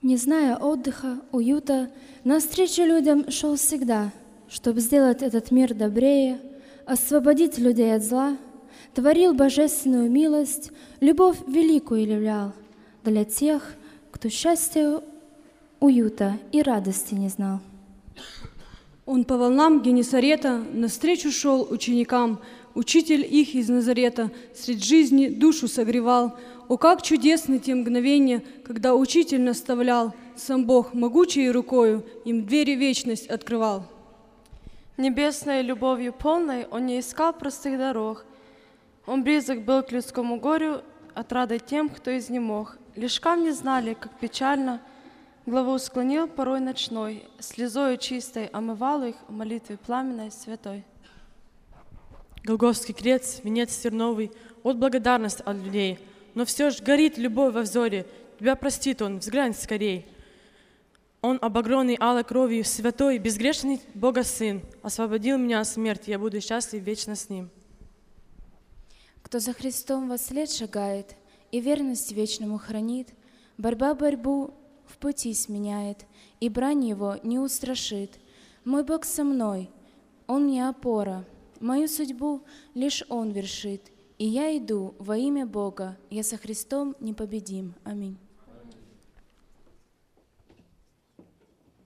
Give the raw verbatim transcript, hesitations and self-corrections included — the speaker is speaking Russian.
Не зная отдыха, уюта, навстречу людям шел всегда, чтобы сделать этот мир добрее, освободить людей от зла, творил божественную милость, любовь великую являл для тех, кто счастья, уюта и радости не знал. Он по волнам Генесарета навстречу шел ученикам, учитель их из Назарета средь жизни душу согревал. О, как чудесны те мгновения, когда учитель наставлял, сам Бог могучей рукою им двери вечность открывал. Небесной любовью полной он не искал простых дорог. Он близок был к людскому горю, отрадой тем, кто изнемог. Лишь камни знали, как печально главу склонил порой ночной, слезою чистой омывал их в молитве пламенной святой. Голгофский крест, венец терновый, от благодарность от людей, но все ж горит любовь во взоре, тебя простит он, взглянь скорей. Он, обогренный алой кровью, святой, безгрешный Бога Сын, освободил меня от смерти, я буду счастлив вечно с Ним. Кто за Христом во след шагает и верность вечному хранит, борьба борьбу в пути сменяет, и брань его не устрашит. Мой Бог со мной, Он мне опора, мою судьбу лишь Он вершит, и я иду во имя Бога, я со Христом непобедим. Аминь.